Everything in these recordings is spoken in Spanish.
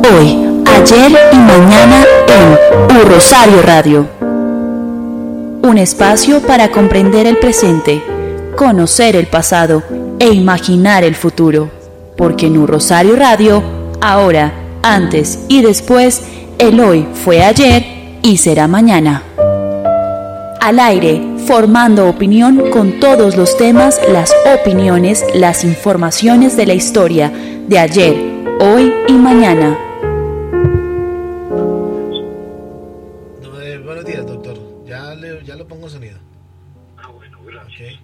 Hoy, ayer y mañana en Rosario Radio. Un espacio para comprender el presente, conocer el pasado e imaginar el futuro. Porque en Rosario Radio, ahora, antes y después, el hoy fue ayer y será mañana. Al aire, formando opinión con todos los temas, las opiniones, las informaciones de la historia de ayer, hoy y mañana. Buenos días, doctor. Ya lo pongo sonido. Bueno, gracias. Okay.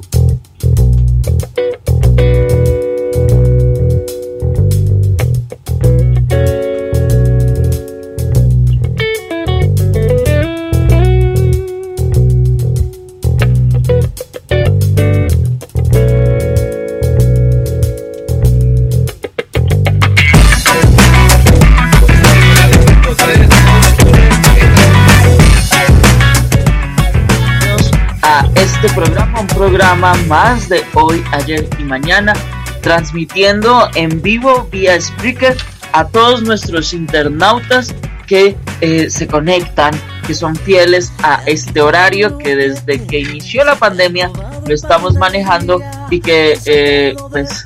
Un programa más de hoy, ayer y mañana, transmitiendo en vivo vía Spreaker a todos nuestros internautas que se conectan, que son fieles a este horario que desde que inició la pandemia lo estamos manejando y que pues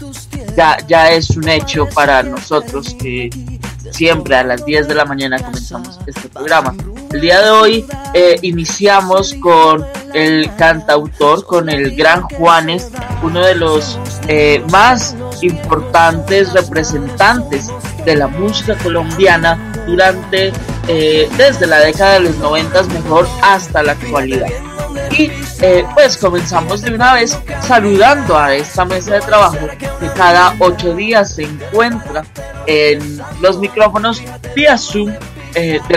ya es un hecho para nosotros que siempre a las 10 de la mañana comenzamos este programa. El día de hoy iniciamos con el cantautor, con el gran Juanes, uno de los más importantes representantes de la música colombiana durante desde la década de los 90 mejor hasta la actualidad. Y pues comenzamos de una vez saludando a esta mesa de trabajo que cada 8 días se encuentra en los micrófonos vía Zoom de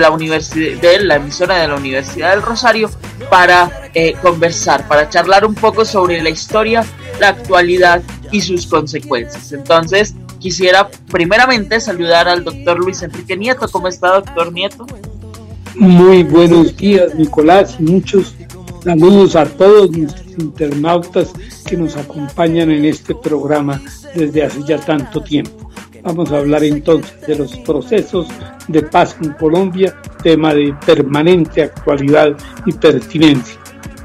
la emisora de la Universidad del Rosario para conversar, para charlar un poco sobre la historia, la actualidad y sus consecuencias. Entonces quisiera primeramente saludar al doctor Luis Enrique Nieto. ¿Cómo está, doctor Nieto? Muy buenos días, Nicolás, y muchos saludos a todos nuestros internautas que nos acompañan en este programa desde hace ya tanto tiempo. Vamos a hablar entonces de los procesos de paz en Colombia, tema de permanente actualidad y pertinencia.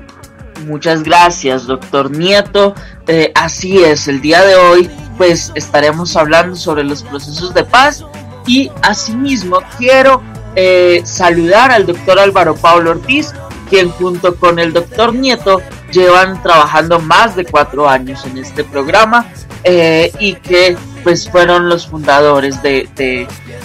Muchas gracias, doctor Nieto. Así es, el día de hoy pues estaremos hablando sobre los procesos de paz y asimismo quiero saludar al doctor Álvaro Pablo Ortiz, quien junto con el doctor Nieto llevan trabajando más de 4 años en este programa y que pues fueron los fundadores de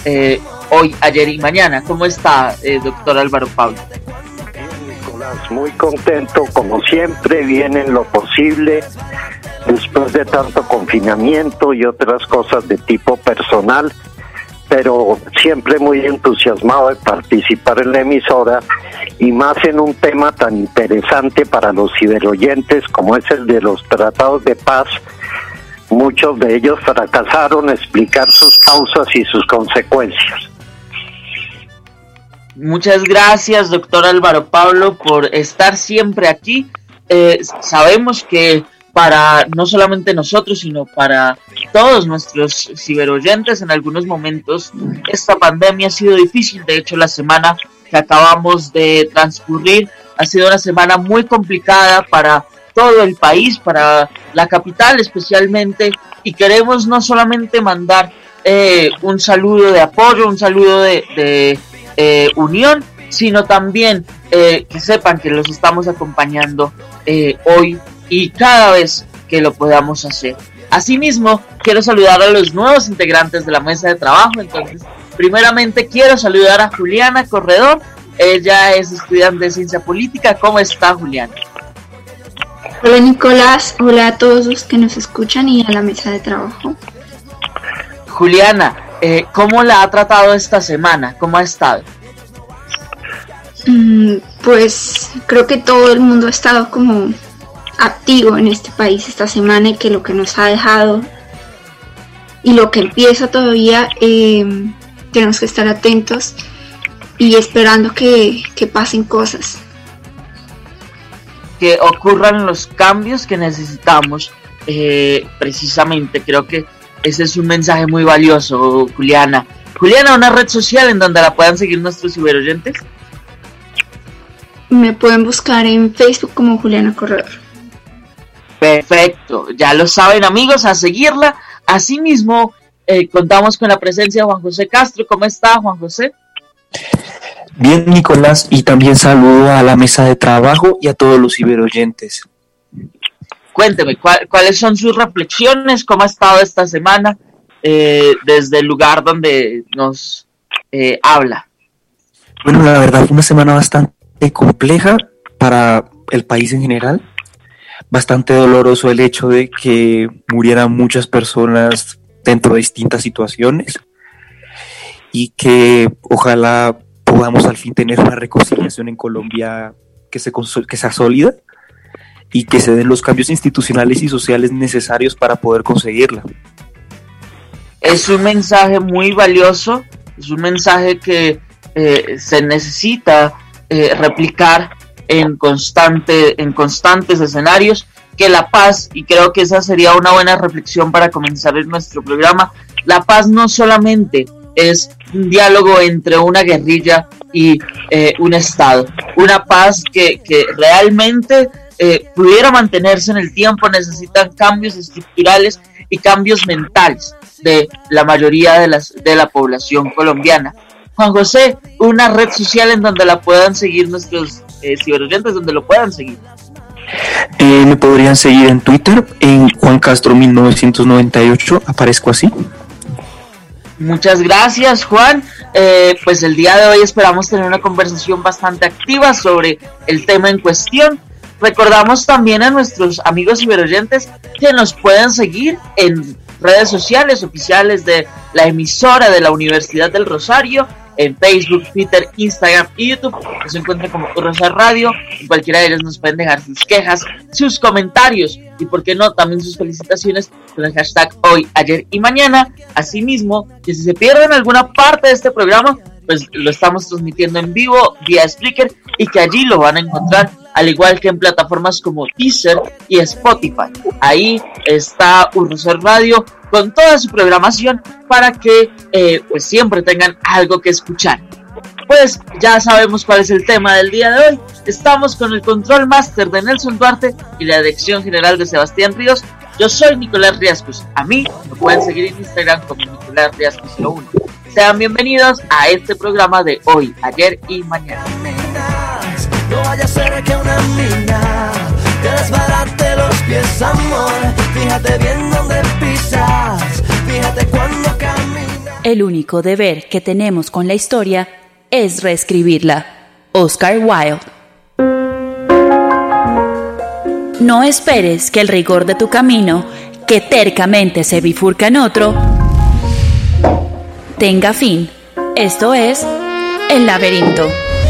hoy, ayer y mañana. ¿Cómo está, doctor Álvaro Pablo? Bien, Nicolás, muy contento, como siempre, bien en lo posible, después de tanto confinamiento y otras cosas de tipo personal, pero siempre muy entusiasmado de participar en la emisora y más en un tema tan interesante para los ciberoyentes como es el de los tratados de paz. Muchos de ellos fracasaron, explicar sus causas y sus consecuencias. Muchas gracias, doctor Álvaro Pablo, por estar siempre aquí. Sabemos que para no solamente nosotros, sino para todos nuestros ciberoyentes, en algunos momentos esta pandemia ha sido difícil. De hecho, la semana que acabamos de transcurrir ha sido una semana muy complicada para todo el país, para la capital especialmente, y queremos no solamente mandar un saludo de apoyo, un saludo de unión, sino también que sepan que los estamos acompañando hoy y cada vez que lo podamos hacer. Asimismo, quiero saludar a los nuevos integrantes de la mesa de trabajo. Entonces, primeramente quiero saludar a Juliana Corredor. Ella es estudiante de Ciencia Política. ¿Cómo está, Juliana? Hola, Nicolás. Hola a todos los que nos escuchan y a la mesa de trabajo. Juliana, ¿cómo la ha tratado esta semana? ¿Cómo ha estado? Pues creo que todo el mundo ha estado como activo en este país esta semana, y que lo que nos ha dejado y lo que empieza todavía, tenemos que estar atentos y esperando que pasen cosas, que ocurran los cambios que necesitamos. Precisamente creo que ese es un mensaje muy valioso, Juliana. Juliana, una red social en donde la puedan seguir nuestros ciberoyentes. Me pueden buscar en Facebook como Juliana Corredor. Perfecto, ya lo saben amigos, a seguirla. Asimismo, contamos con la presencia de Juan José Castro. ¿Cómo está, Juan José? Bien, Nicolás, y también saludo a la mesa de trabajo y a todos los ciberoyentes. Cuénteme, ¿cuáles son sus reflexiones? ¿Cómo ha estado esta semana desde el lugar donde nos habla? Bueno, la verdad fue una semana bastante compleja para el país en general. Bastante doloroso el hecho de que murieran muchas personas dentro de distintas situaciones y que ojalá podamos al fin tener una reconciliación en Colombia que sea sólida y que se den los cambios institucionales y sociales necesarios para poder conseguirla. Es un mensaje muy valioso, es un mensaje que se necesita replicar en constantes escenarios, que la paz, y creo que esa sería una buena reflexión para comenzar nuestro programa, la paz no solamente es un diálogo entre una guerrilla y un Estado, una paz que realmente pudiera mantenerse en el tiempo. Necesitan cambios estructurales y cambios mentales de la mayoría de la población colombiana. Juan José, una red social en donde la puedan seguir nuestros ciberoyentes, donde lo puedan seguir. Me podrían seguir en Twitter, en Juan Castro 1998, aparezco así. Muchas gracias, Juan. Pues el día de hoy esperamos tener una conversación bastante activa sobre el tema en cuestión. Recordamos también a nuestros amigos ciberoyentes que nos pueden seguir en redes sociales oficiales de la emisora de la Universidad del Rosario, en Facebook, Twitter, Instagram y YouTube. Se encuentran como Rosario Radio. En cualquiera de ellos nos pueden dejar sus quejas, sus comentarios y, por qué no, también sus felicitaciones con el hashtag hoy, ayer y mañana. Asimismo, que si se pierden alguna parte de este programa, pues lo estamos transmitiendo en vivo vía Spreaker y que allí lo van a encontrar, al igual que en plataformas como Deezer y Spotify. Ahí está Rosario Radio con toda su programación para que pues siempre tengan algo que escuchar. Pues ya sabemos cuál es el tema del día de hoy. Estamos con el control máster de Nelson Duarte y la dirección general de Sebastián Ríos. Yo soy Nicolás Riascos. A mí me pueden seguir en Instagram como Nicolás Riascos 01. Sean bienvenidos a este programa de hoy, ayer y mañana. No vaya a ser que una mina te desbarate los pies, amor. Fíjate bien dónde pisas, fíjate cuando caminas. El único deber que tenemos con la historia es reescribirla. Oscar Wilde. No esperes que el rigor de tu camino, que tercamente se bifurca en otro, tenga fin. Esto es El Laberinto.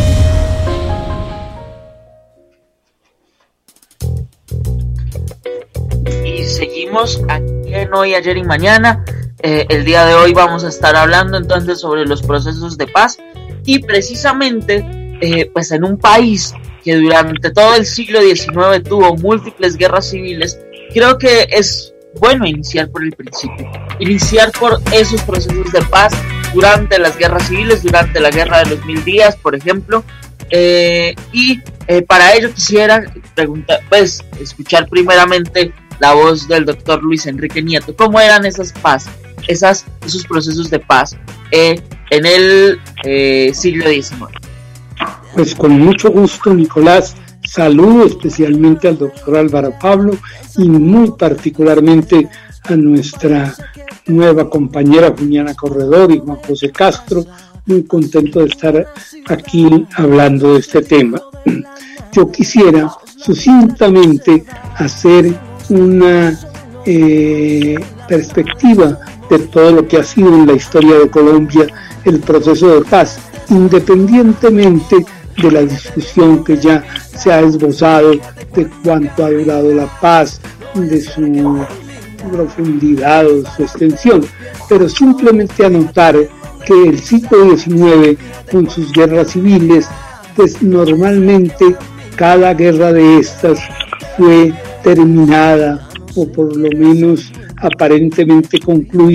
Y seguimos aquí en Hoy, Ayer y Mañana. El día de hoy vamos a estar hablando entonces sobre los procesos de paz y precisamente pues en un país que durante todo el siglo XIX tuvo múltiples guerras civiles, creo que es bueno iniciar por el principio, iniciar por esos procesos de paz durante las guerras civiles, durante la Guerra de los 1000 días, por ejemplo, y para ello quisiera preguntar, escuchar primeramente la voz del doctor Luis Enrique Nieto. ¿Cómo eran esas paz, esos procesos de paz en el siglo XIX? Pues con mucho gusto, Nicolás. Saludo especialmente al doctor Álvaro Pablo y muy particularmente a nuestra nueva compañera Juliana Corredor y Juan José Castro. Muy contento de estar aquí hablando de este tema. Yo quisiera sucintamente hacer una perspectiva de todo lo que ha sido en la historia de Colombia el proceso de paz, independientemente de la discusión que ya se ha esbozado de cuánto ha durado la paz, de su profundidad o su extensión, pero simplemente anotar que el siglo XIX, con sus guerras civiles, pues normalmente cada guerra de estas fue terminada o por lo menos aparentemente concluida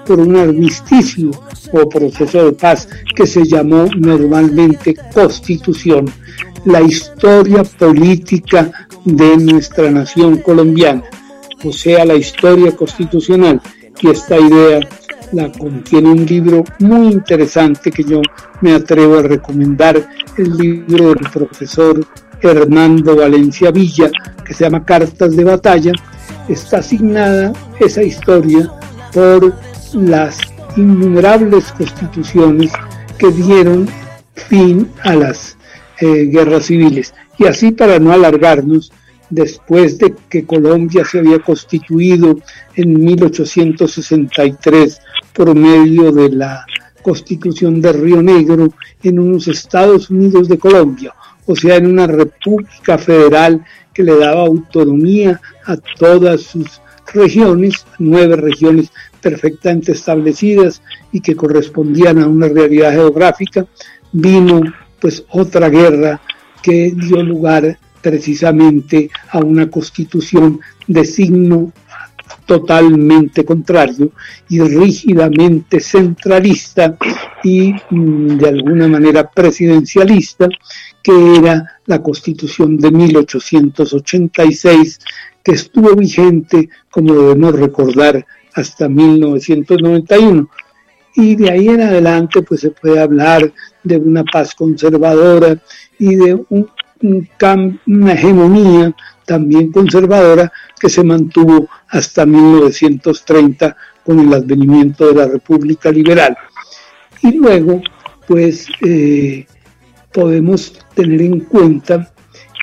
por un armisticio o proceso de paz que se llamó normalmente Constitución, la historia política de nuestra nación colombiana, o sea, la historia constitucional. Y esta idea la contiene un libro muy interesante que yo me atrevo a recomendar, el libro del profesor Hernando Valencia Villa, que se llama Cartas de Batalla. Está asignada esa historia por las innumerables constituciones que dieron fin a las guerras civiles. Y así, para no alargarnos, después de que Colombia se había constituido en 1863 por medio de la Constitución de Río Negro en unos Estados Unidos de Colombia, o sea, en una república federal que le daba autonomía a todas sus regiones, 9 regiones perfectamente establecidas y que correspondían a una realidad geográfica, vino pues otra guerra que dio lugar precisamente a una constitución de signo totalmente contrario y rígidamente centralista y de alguna manera presidencialista, que era la Constitución de 1886, que estuvo vigente, como debemos recordar, hasta 1991. Y de ahí en adelante pues se puede hablar de una paz conservadora y de una hegemonía también conservadora que se mantuvo hasta 1930 con el advenimiento de la República Liberal. Y luego pues podemos tener en cuenta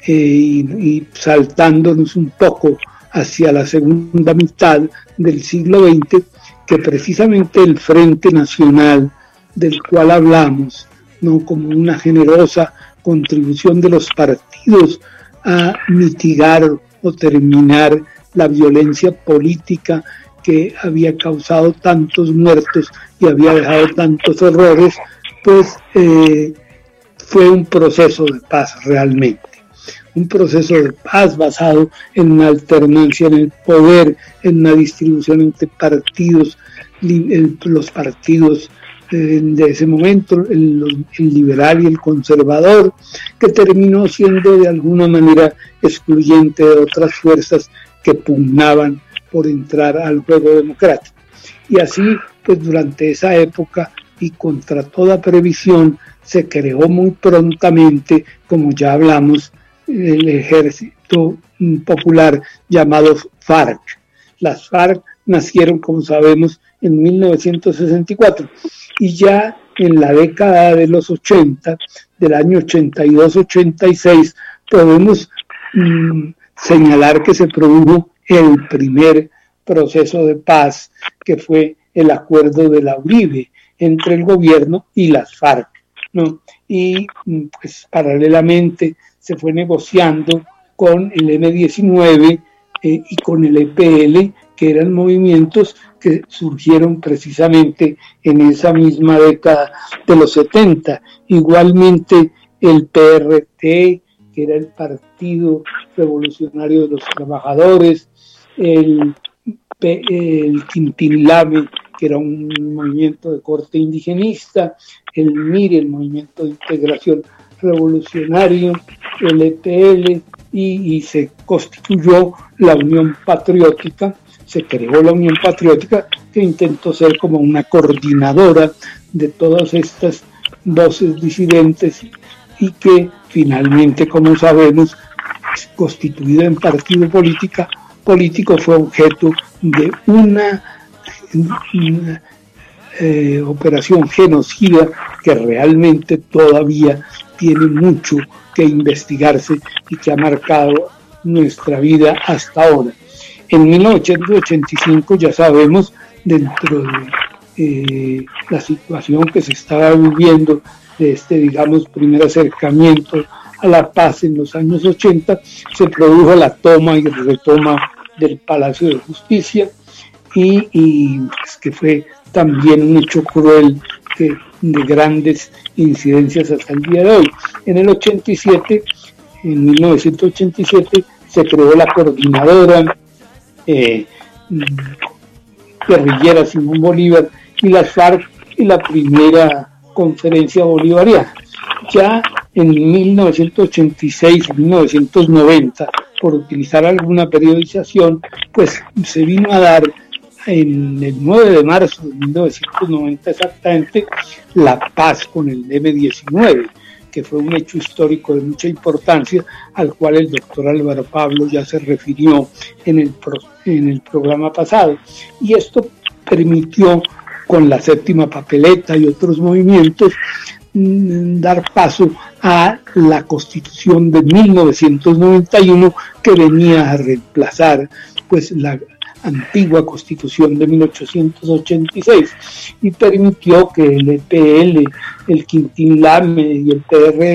y saltándonos un poco hacia la segunda mitad del siglo XX, que precisamente el Frente Nacional del cual hablamos, ¿no?, como una generosa contribución de los partidos a mitigar o terminar la violencia política que había causado tantos muertos y había dejado tantos horrores, pues fue un proceso de paz realmente. Un proceso de paz basado en una alternancia en el poder, en una distribución entre partidos, los partidos de ese momento, el liberal y el conservador, que terminó siendo de alguna manera excluyente de otras fuerzas que pugnaban por entrar al juego democrático. Y así, pues durante esa época y contra toda previsión, se creó muy prontamente, como ya hablamos, el ejército popular llamado FARC. Las FARC nacieron, como sabemos, en 1964 y ya en la década de los 80, del año 82-86, podemos señalar que se produjo el primer proceso de paz, que fue el acuerdo de la Uribe entre el gobierno y las FARC, ¿no? Y pues paralelamente se fue negociando con el M-19 y con el EPL, que eran movimientos que surgieron precisamente en esa misma década de los 70. Igualmente el PRT, que era el Partido Revolucionario de los Trabajadores, el Quintilame, que era un movimiento de corte indigenista, el MIR, el Movimiento de Integración Revolucionario, el EPL, y se constituyó la Unión Patriótica. Se creó la Unión Patriótica, que intentó ser como una coordinadora de todas estas voces disidentes y que finalmente, como sabemos, constituida en partido político, fue objeto de una operación genocida que realmente todavía tiene mucho que investigarse y que ha marcado nuestra vida hasta ahora. En 1985, ya sabemos, dentro de la situación que se estaba viviendo, de este, digamos, primer acercamiento a la paz en los años 80, se produjo la toma y retoma del Palacio de Justicia y pues, que fue también un hecho cruel de grandes incidencias hasta el día de hoy. En 1987, se creó la coordinadora guerrillera Simón Bolívar y las FARC y la primera conferencia bolivariana. Ya en 1986 y 1990, por utilizar alguna periodización, pues se vino a dar en el 9 de marzo de 1990 exactamente la paz con el M-19, que fue un hecho histórico de mucha importancia, al cual el doctor Álvaro Pablo ya se refirió en el programa pasado. Y esto permitió, con la séptima papeleta y otros movimientos, dar paso a la Constitución de 1991, que venía a reemplazar pues la antigua Constitución de 1886, y permitió que el EPL, el Quintín Lame y el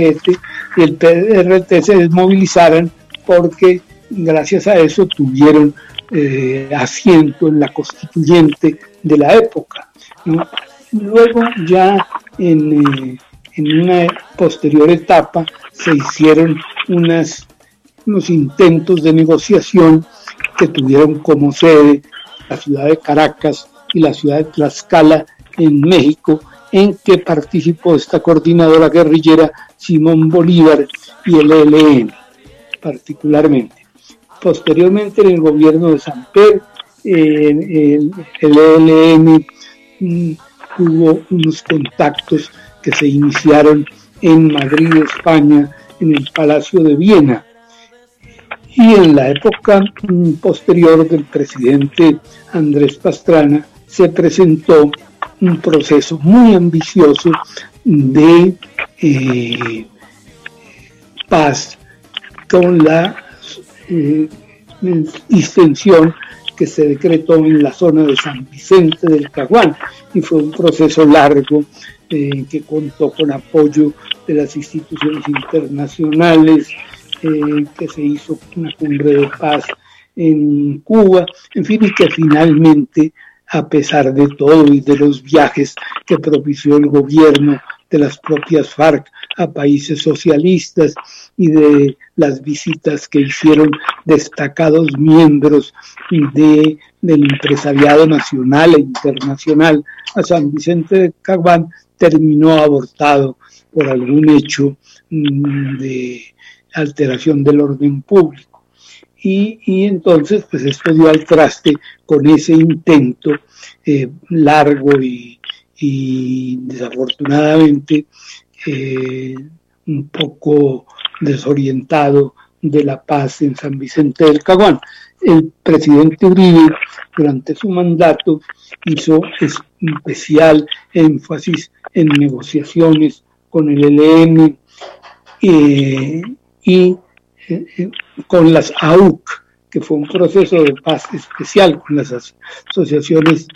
PRT se desmovilizaran, porque gracias a eso tuvieron asiento en la constituyente de la época, ¿no? Luego ya en una posterior etapa se hicieron unos intentos de negociación que tuvieron como sede la ciudad de Caracas y la ciudad de Tlaxcala en México, en que participó esta coordinadora guerrillera Simón Bolívar y el ELN particularmente. Posteriormente, en el gobierno de Samper, el ELN hubo unos contactos que se iniciaron en Madrid, España, en el Palacio de Viena. Y en la época posterior del presidente Andrés Pastrana se presentó un proceso muy ambicioso de paz, con la distensión que se decretó en la zona de San Vicente del Caguán, y fue un proceso largo que contó con apoyo de las instituciones internacionales, que se hizo una cumbre de paz en Cuba, en fin, y que finalmente, a pesar de todo y de los viajes que propició el gobierno de las propias FARC a países socialistas y de las visitas que hicieron destacados miembros del empresariado nacional e internacional a San Vicente del Caguán, terminó abortado por algún hecho de alteración del orden público. Y entonces pues esto dio al traste con ese intento largo y desafortunadamente un poco desorientado de la paz en San Vicente del Caguán. El presidente Uribe, durante su mandato, hizo especial énfasis en negociaciones con el ELN y con las AUC, que fue un proceso de paz especial con las asociaciones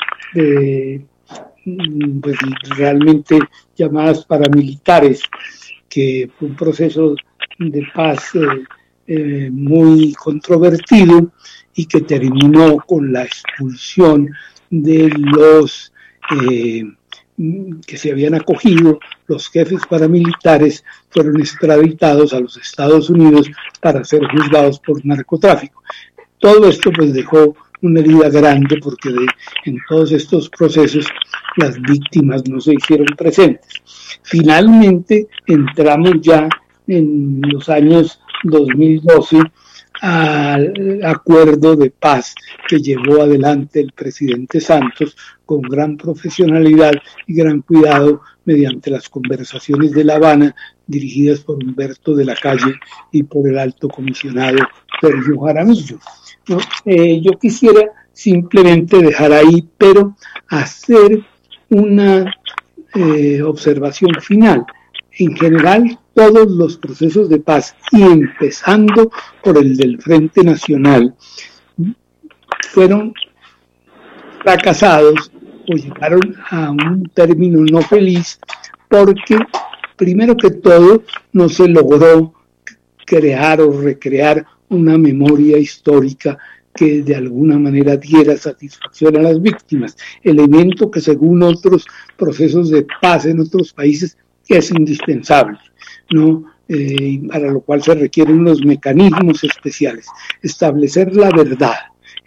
pues, realmente llamadas paramilitares, que fue un proceso de paz muy controvertido y que terminó con la expulsión de los que se habían acogido. Los jefes paramilitares fueron extraditados a los Estados Unidos para ser juzgados por narcotráfico. Todo esto pues dejó una herida grande, porque en todos estos procesos las víctimas no se hicieron presentes. Finalmente entramos ya en los años 2012 al acuerdo de paz que llevó adelante el presidente Santos con gran profesionalidad y gran cuidado, mediante las conversaciones de La Habana dirigidas por Humberto de la Calle y por el alto comisionado Sergio Jaramillo. ¿No? Yo quisiera simplemente dejar ahí, pero hacer una observación final. En general, todos los procesos de paz, y empezando por el del Frente Nacional, fueron fracasados o llegaron a un término no feliz, porque primero que todo no se logró crear o recrear una memoria histórica que de alguna manera diera satisfacción a las víctimas, elemento que según otros procesos de paz en otros países es indispensable, ¿no? Para lo cual se requieren unos mecanismos especiales. Establecer la verdad,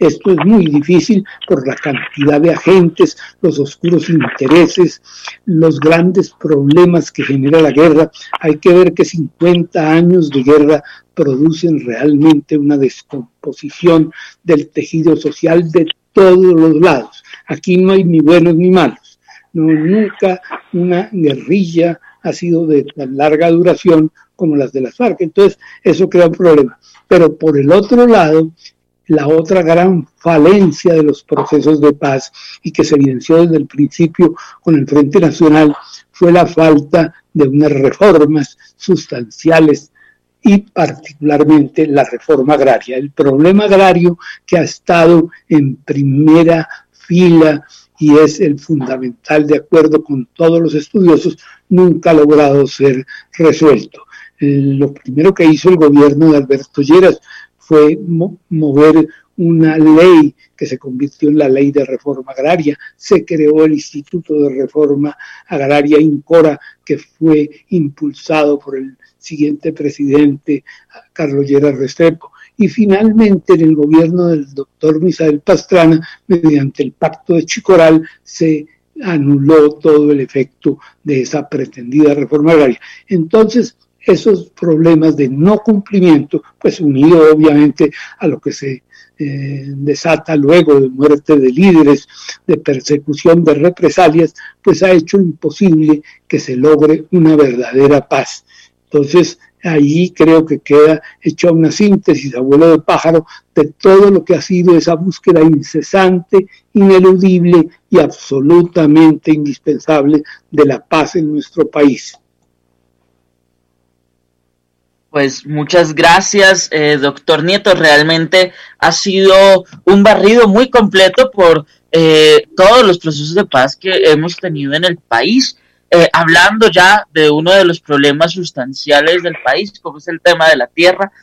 Esto es muy difícil por la cantidad de agentes, los oscuros intereses, los grandes problemas que genera la guerra. Hay que ver que 50 años de guerra producen realmente una descomposición del tejido social de todos los lados. Aquí no hay ni buenos ni malos. No, nunca una guerrilla ha sido de tan larga duración como las de las FARC. Entonces, eso crea un problema. Pero por el otro lado, la otra gran falencia de los procesos de paz y que se evidenció desde el principio con el Frente Nacional fue la falta de unas reformas sustanciales y particularmente la reforma agraria. El problema agrario que ha estado en primera fila y es el fundamental de acuerdo con todos los estudiosos, nunca ha logrado ser resuelto. Lo primero que hizo el gobierno de Alberto Lleras fue mover una ley que se convirtió en la Ley de Reforma Agraria. Se creó el Instituto de Reforma Agraria INCORA, que fue impulsado por el siguiente presidente, Carlos Lleras Restrepo. Y finalmente, en el gobierno del doctor Misael Pastrana, mediante el Pacto de Chicoral, se anuló todo el efecto de esa pretendida reforma agraria. Entonces, esos problemas de no cumplimiento, pues unido obviamente a lo que se desata luego de muerte de líderes, de persecución, de represalias, pues ha hecho imposible que se logre una verdadera paz. Entonces, ahí creo que queda hecha una síntesis, abuelo de pájaro, de todo lo que ha sido esa búsqueda incesante, ineludible y absolutamente indispensable de la paz en nuestro país. Pues muchas gracias, doctor Nieto. Realmente ha sido un barrido muy completo por todos los procesos de paz que hemos tenido en el país. Hablando ya de uno de los problemas sustanciales del país, como es el tema de la tierra,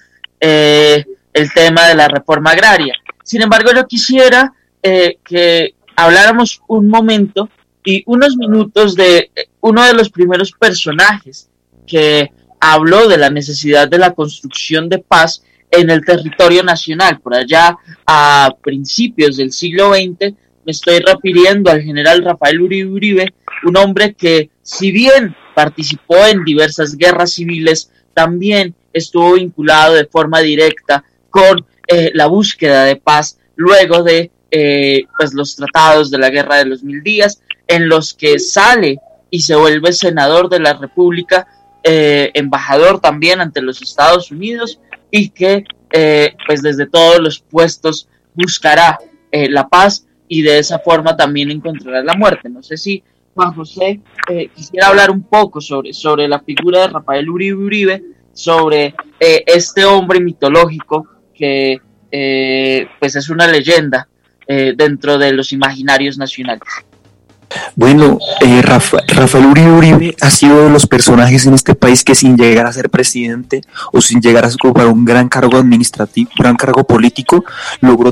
el tema de la reforma agraria. Sin embargo, yo quisiera que habláramos un momento y unos minutos de uno de los primeros personajes que habló de la necesidad de la construcción de paz en el territorio nacional, por allá a principios del siglo XX. Me estoy refiriendo al general Rafael Uribe Uribe, un hombre que, si bien participó en diversas guerras civiles, también estuvo vinculado de forma directa con la búsqueda de paz luego de pues los tratados de la Guerra de los 1000 días, en los que sale y se vuelve senador de la República, embajador también ante los Estados Unidos, y que pues desde todos los puestos buscará la paz y de esa forma también encontrará la muerte. No sé si Juan José quisiera hablar un poco sobre la figura de Rafael Uribe Uribe, sobre este hombre mitológico que pues es una leyenda dentro de los imaginarios nacionales. Bueno, Rafael Uribe Uribe ha sido de los personajes en este país que, sin llegar a ser presidente o sin llegar a ocupar un gran cargo administrativo, un gran cargo político, logró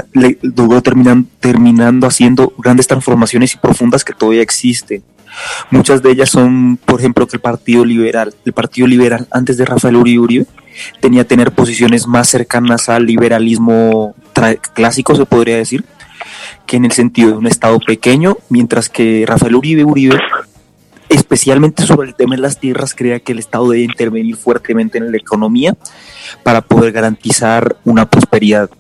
terminando haciendo grandes transformaciones y profundas que todavía existen. Muchas de ellas son, por ejemplo, que el Partido Liberal antes de Rafael Uribe Uribe tenía que tener posiciones más cercanas al liberalismo clásico, se podría decir, que en el sentido de un Estado pequeño, mientras que Rafael Uribe Uribe, especialmente sobre el tema de las tierras, creía que el Estado debe intervenir fuertemente en la economía para poder garantizar una prosperidad.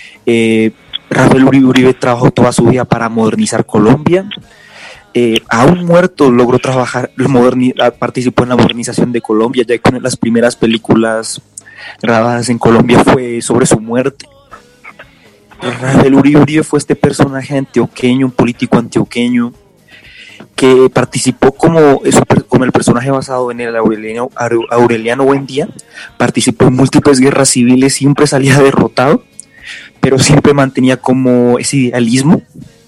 Rafael Uribe Uribe trabajó toda su vida para modernizar Colombia. Aún muerto logró participó en la modernización de Colombia, ya que una de las primeras películas grabadas en Colombia fue sobre su muerte. Rafael Uribe Uribe fue este personaje antioqueño, un político antioqueño, que participó como el personaje basado en el Aureliano Buendía. Participó en múltiples guerras civiles, siempre salía derrotado, pero siempre mantenía como ese idealismo.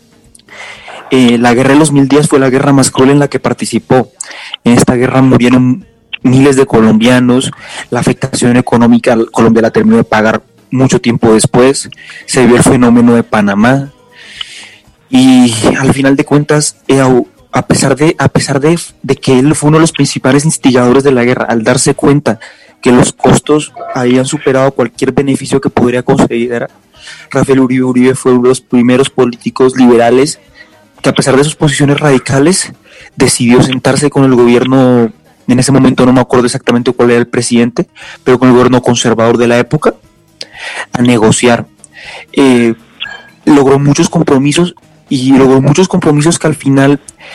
La guerra de los 1000 días fue la guerra más cruel en la que participó. En esta guerra murieron miles de colombianos. La afectación económica Colombia la terminó de pagar mucho tiempo después. Se vio el fenómeno de Panamá, y al final de cuentas, a pesar de que él fue uno de los principales instigadores de la guerra, al darse cuenta que los costos habían superado cualquier beneficio que podría considerar, Rafael Uribe Uribe fue uno de los primeros políticos liberales que, a pesar de sus posiciones radicales, decidió sentarse con el gobierno, en ese momento no me acuerdo exactamente cuál era el presidente, pero con el gobierno conservador de la época, a negociar. Logró muchos compromisos que al final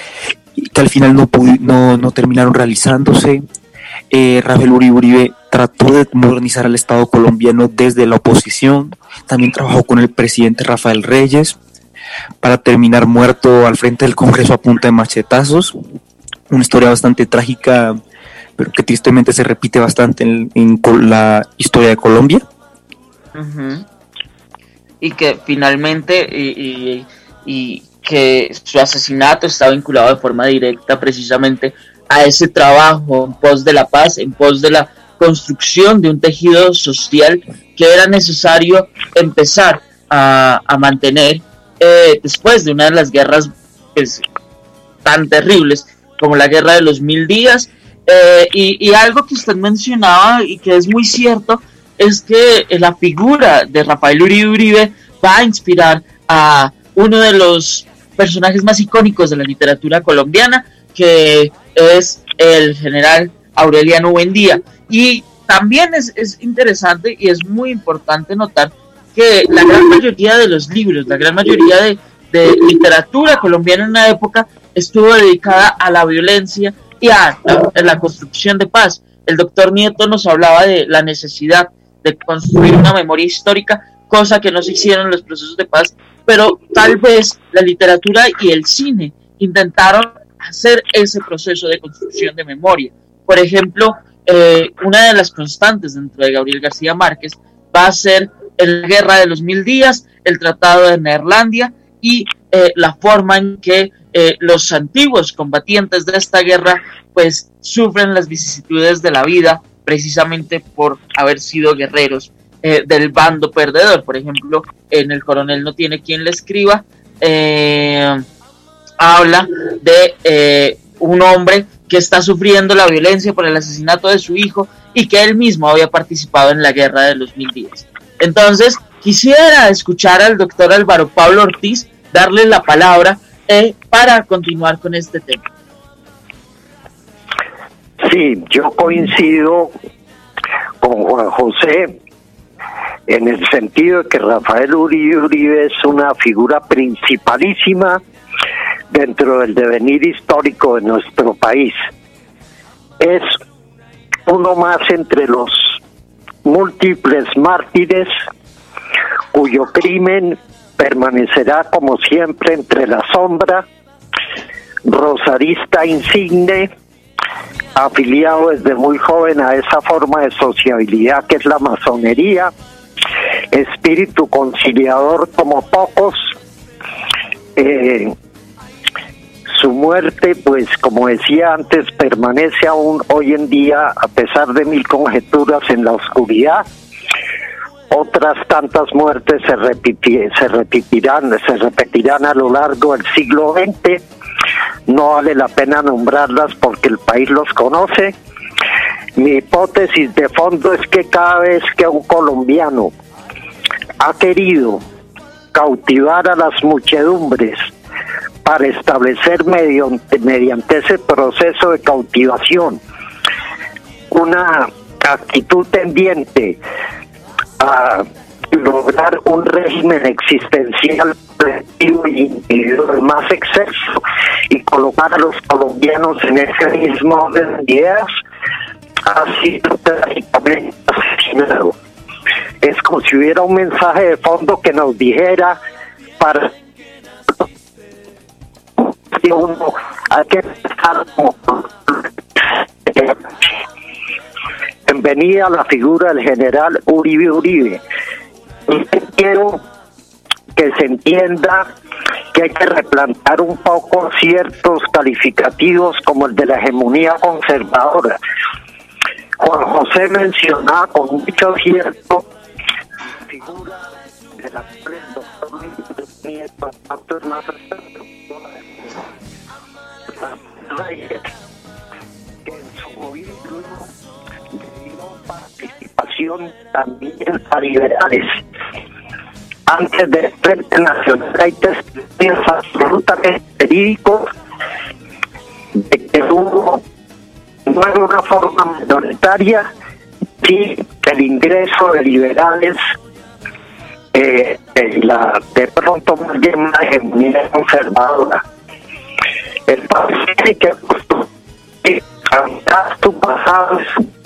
no terminaron realizándose. Rafael Uribe Uribe trató de modernizar al Estado colombiano desde la oposición, también trabajó con el presidente Rafael Reyes, para terminar muerto al frente del Congreso a punta de machetazos. Una historia bastante trágica, pero que tristemente se repite bastante en la historia de Colombia. Uh-huh. Y que finalmente y que su asesinato está vinculado de forma directa precisamente a ese trabajo en pos de la paz, en pos de la construcción de un tejido social que era necesario empezar a mantener después de una de las guerras pues, tan terribles como la Guerra de los 1000 días. Y algo que usted mencionaba y que es muy cierto es que la figura de Rafael Uribe Uribe va a inspirar a uno de los personajes más icónicos de la literatura colombiana, que es el general Aureliano Buendía. Y también es interesante y es muy importante notar que la gran mayoría de los libros, la gran mayoría de literatura colombiana en una época estuvo dedicada a la violencia y a la construcción de paz. El doctor Nieto nos hablaba de la necesidad de construir una memoria histórica, cosa que no se hicieron en los procesos de paz, pero tal vez la literatura y el cine intentaron hacer ese proceso de construcción de memoria. Por ejemplo, una de las constantes dentro de Gabriel García Márquez va a ser la Guerra de los 1000 días, el Tratado de Neerlandia y la forma en que los antiguos combatientes de esta guerra pues sufren las vicisitudes de la vida precisamente por haber sido guerreros del bando perdedor. Por ejemplo, en El coronel no tiene quien le escriba, habla de un hombre que está sufriendo la violencia por el asesinato de su hijo y que él mismo había participado en la Guerra de los 1000 días. Entonces, quisiera escuchar al doctor Álvaro Pablo Ortiz, darle la palabra para continuar con este tema. Sí, yo coincido con Juan José en el sentido de que Rafael Uribe Uribe es una figura principalísima dentro del devenir histórico de nuestro país. Es uno más entre los múltiples mártires cuyo crimen permanecerá como siempre entre la sombra, rosarista insigne, afiliado desde muy joven a esa forma de sociabilidad que es la masonería, espíritu conciliador como pocos. Su muerte, pues como decía antes, permanece aún hoy en día a pesar de mil conjeturas en la oscuridad. Otras tantas muertes se repetirán a lo largo del siglo XX. No vale la pena nombrarlas porque el país los conoce. Mi hipótesis de fondo es que cada vez que un colombiano ha querido cautivar a las muchedumbres para establecer mediante ese proceso de cautivación una actitud tendiente a lograr un régimen existencial colectivo y individual más exceso y colocar a los colombianos en ese mismo orden de ideas, ha sido trágicamente asesinado. Es como si hubiera un mensaje de fondo que nos dijera para que uno hay que estar como bienvenida a la figura del general Uribe Uribe. Y quiero que se entienda que hay que replantar un poco ciertos calificativos como el de la hegemonía conservadora. Juan José mencionaba con mucho acierto la figura de la cual el doctor Nieto es más que en su gobierno dio participación también a liberales. antes del Frente Nacional hay testimonios absolutamente verídicos de que hubo, no en una forma minoritaria, sí, el ingreso de liberales, de pronto más bien una hegemonía conservadora. El país tiene que cambiar su pasado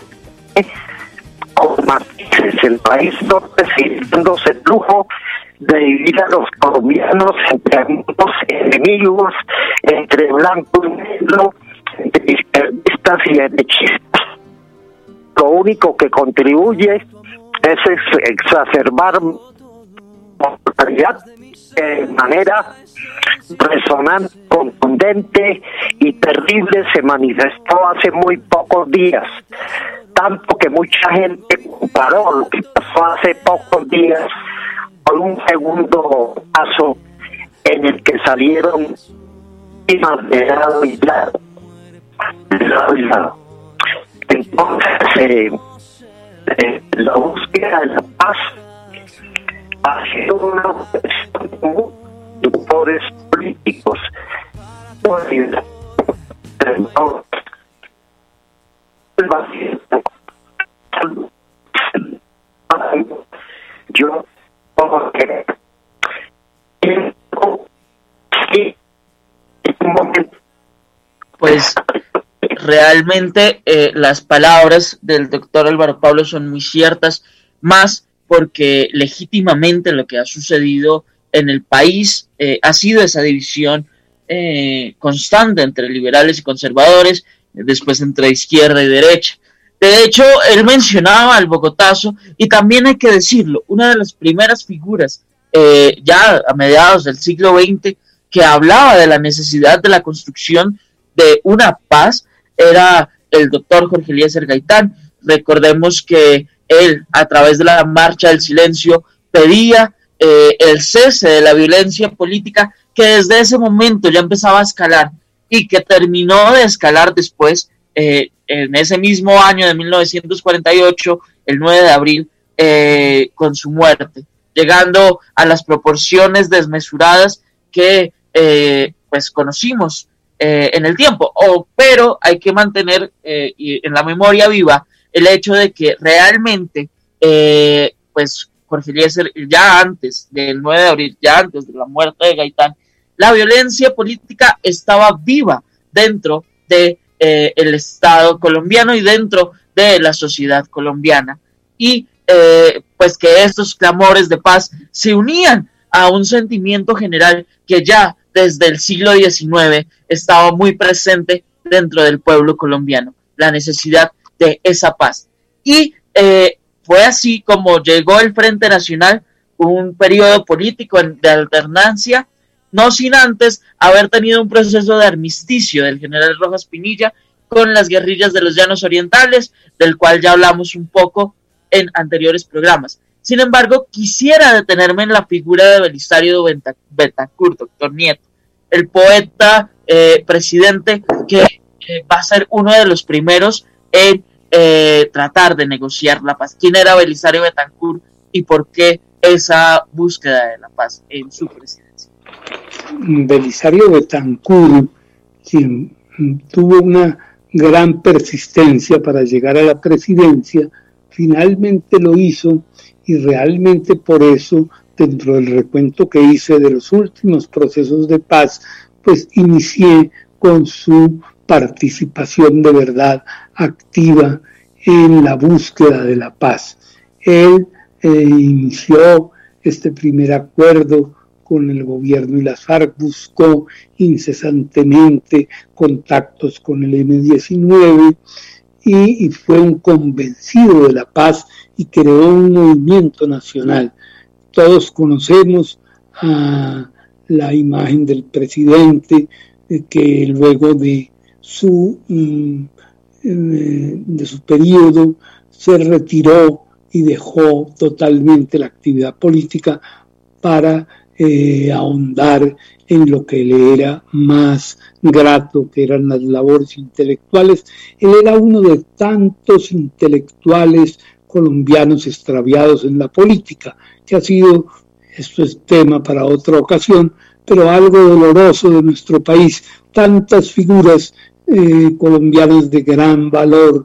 con matices. El país no recibiéndose el lujo de dividir a los colombianos entre amigos y enemigos, entre blanco y negro, entre izquierdistas y derechistas. Lo único que contribuye es exacerbar de manera resonante, contundente y terrible. Se manifestó hace muy pocos días, tanto que mucha gente comparó lo que pasó hace pocos días con un segundo paso en el que salieron de lado y lado, Entonces, la búsqueda de la paz ha sido una cuestión común de autores políticos. Yo pues realmente las palabras del doctor Álvaro Pablo son muy ciertas, más porque legítimamente lo que ha sucedido en el país ha sido esa división constante entre liberales y conservadores, después entre izquierda y derecha. De hecho, él mencionaba al bogotazo, y también hay que decirlo, una de las primeras figuras ya a mediados del siglo XX que hablaba de la necesidad de la construcción de una paz era el doctor Jorge Eliezer Gaitán. Recordemos que él, a través de la Marcha del Silencio, pedía el cese de la violencia política, que desde ese momento ya empezaba a escalar y que terminó de escalar después, en ese mismo año de 1948, el 9 de abril, con su muerte, llegando a las proporciones desmesuradas que pues conocimos en el tiempo. Pero hay que mantener en la memoria viva el hecho de que realmente pues Jorge Eliezer, ya antes del 9 de abril, ya antes de la muerte de Gaitán, la violencia política estaba viva dentro de el Estado colombiano y dentro de la sociedad colombiana, y pues que estos clamores de paz se unían a un sentimiento general que ya desde el siglo XIX estaba muy presente dentro del pueblo colombiano, la necesidad de esa paz. Y fue así como llegó el Frente Nacional, un periodo político de alternancia, no sin antes haber tenido un proceso de armisticio del general Rojas Pinilla con las guerrillas de los Llanos Orientales, del cual ya hablamos un poco en anteriores programas. Sin embargo, quisiera detenerme en la figura de Belisario Betancur, doctor Nieto, el poeta presidente que va a ser uno de los primeros en tratar de negociar la paz. ¿Quién era Belisario Betancur y por qué esa búsqueda de la paz en su presidencia? Belisario Betancur, quien tuvo una gran persistencia para llegar a la presidencia, finalmente lo hizo, y realmente por eso, dentro del recuento que hice de los últimos procesos de paz, pues inicié con su participación de verdad activa en la búsqueda de la paz. Él inició este primer acuerdo con el gobierno y las FARC, buscó incesantemente contactos con el M-19 y fue un convencido de la paz y creó un movimiento nacional. Todos conocemos la imagen del presidente que luego de su periodo se retiró y dejó totalmente la actividad política para ahondar en lo que le era más grato, que eran las labores intelectuales. Él era uno de tantos intelectuales colombianos extraviados en la política, que ha sido esto es tema para otra ocasión, pero algo doloroso de nuestro país, tantas figuras colombianas de gran valor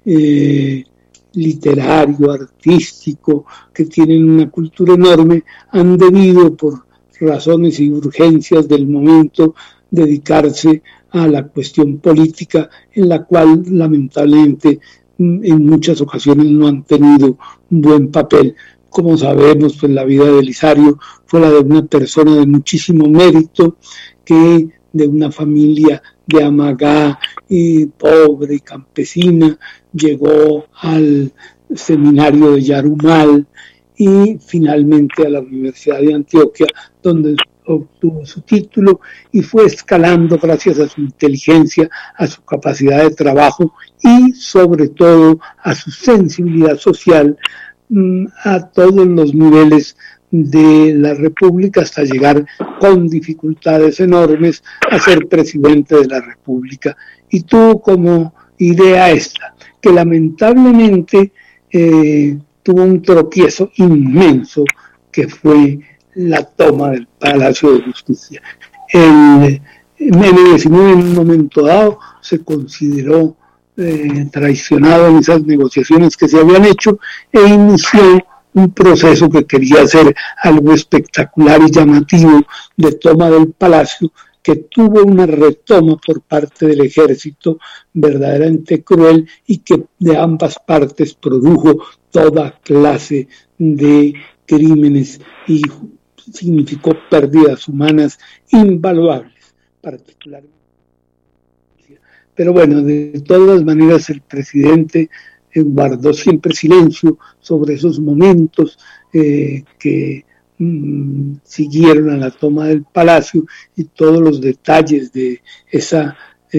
literario, artístico, que tienen una cultura enorme, han debido por razones y urgencias del momento dedicarse a la cuestión política, en la cual lamentablemente en muchas ocasiones no han tenido un buen papel. Como sabemos, pues la vida de Belisario fue la de una persona de muchísimo mérito, que de una familia de Amagá, pobre y campesina, llegó al seminario de Yarumal y finalmente a la Universidad de Antioquia, donde obtuvo su título y fue escalando gracias a su inteligencia, a su capacidad de trabajo y sobre todo a su sensibilidad social a todos los niveles de la República, hasta llegar con dificultades enormes a ser presidente de la República. Y tuvo como idea esta, que lamentablemente tuvo un tropiezo inmenso, que fue la toma del Palacio de Justicia. El M-19 en un momento dado se consideró traicionado en esas negociaciones que se habían hecho e inició un proceso que quería ser algo espectacular y llamativo de toma del palacio, que tuvo una retoma por parte del ejército verdaderamente cruel y que de ambas partes produjo toda clase de crímenes y significó pérdidas humanas invaluables, particularmente. Pero bueno, de todas maneras el presidente guardó siempre silencio sobre esos momentos que siguieron a la toma del palacio y todos los detalles de esa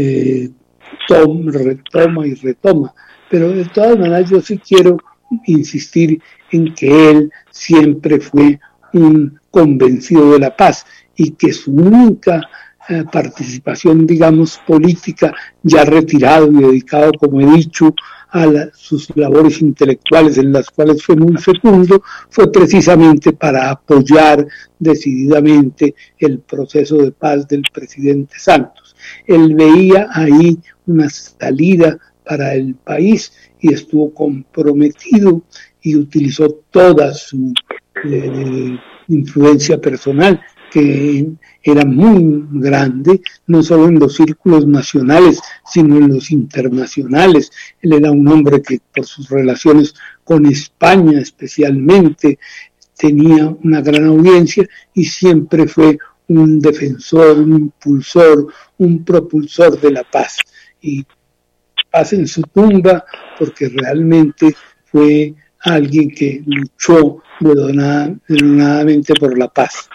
retoma y retoma. Pero de todas maneras yo sí quiero insistir en que él siempre fue un convencido de la paz y que su única participación, digamos, política, ya retirado y dedicado, como he dicho, a sus labores intelectuales, en las cuales fue muy fecundo, fue precisamente para apoyar decididamente el proceso de paz del presidente Santos. Él veía ahí una salida para el país y estuvo comprometido y utilizó toda su influencia personal, que era muy grande, no solo en los círculos nacionales, sino en los internacionales. Él era un hombre que por sus relaciones con España especialmente tenía una gran audiencia y siempre fue un defensor, un impulsor, un propulsor de la paz. Y paz en su tumba, porque realmente fue alguien que luchó denodadamente por la paz.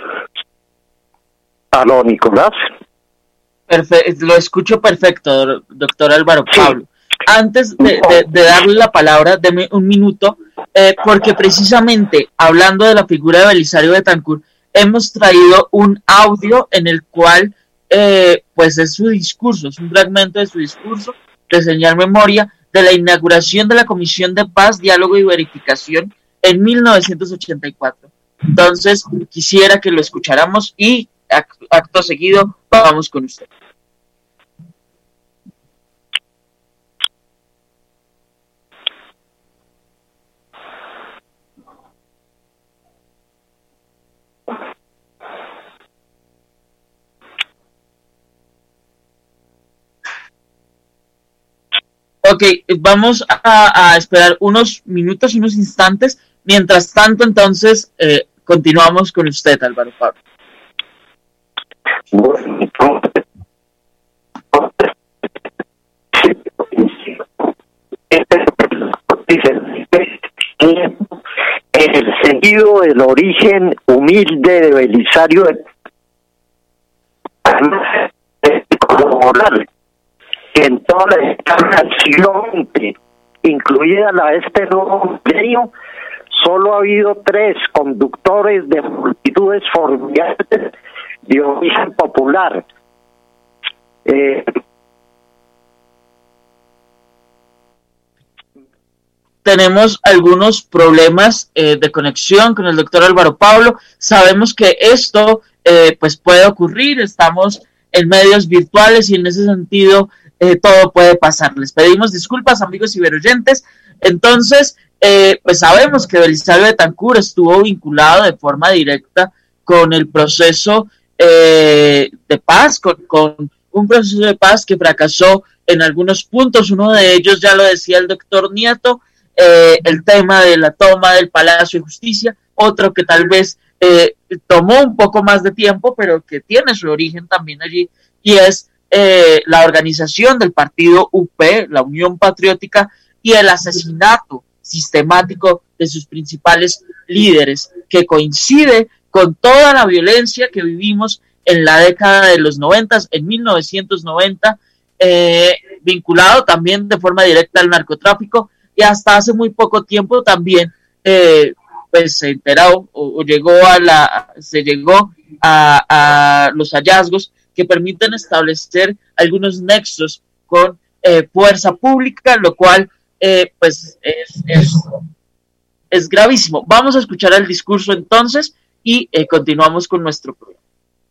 ¿Aló, Nicolás? Lo escucho perfecto, doctor Álvaro Pablo. Antes de darle la palabra, deme un minuto, porque precisamente hablando de la figura de Belisario Betancur, hemos traído un audio en el cual, pues es su discurso, es un fragmento de su discurso, de señal memoria, de la inauguración de la Comisión de Paz, Diálogo y Verificación en 1984. Entonces, quisiera que lo escucháramos y acto seguido vamos con usted. Ok, vamos a esperar unos minutos, unos instantes. Mientras tanto, entonces, continuamos con usted, Álvaro Pablo. En el sentido del origen humilde de Belisario, que en toda la etapa del siglo XX, incluida la de este nuevo milenio, solo ha habido 3 conductores de multitudes formidables de origen popular. tenemos algunos problemas de conexión con el doctor Álvaro Pablo. Sabemos que esto pues puede ocurrir, estamos en medios virtuales y en ese sentido todo puede pasar. Les pedimos disculpas, amigos ciberoyentes. Entonces, pues sabemos que Belisario Betancur estuvo vinculado de forma directa con el proceso de paz, con un proceso de paz que fracasó en algunos puntos. Uno de ellos, ya lo decía el doctor Nieto, el tema de la toma del Palacio de Justicia. Otro que tal vez tomó un poco más de tiempo, pero que tiene su origen también allí, y es la organización del partido UP, la Unión Patriótica, y el asesinato sistemático de sus principales líderes, que coincide con toda la violencia que vivimos en la década de los 90, en 1990, vinculado también de forma directa al narcotráfico, y hasta hace muy poco tiempo también pues se enteró o se llegó a los hallazgos que permiten establecer algunos nexos con fuerza pública, lo cual pues es gravísimo. Vamos a escuchar el discurso entonces y continuamos con nuestro programa.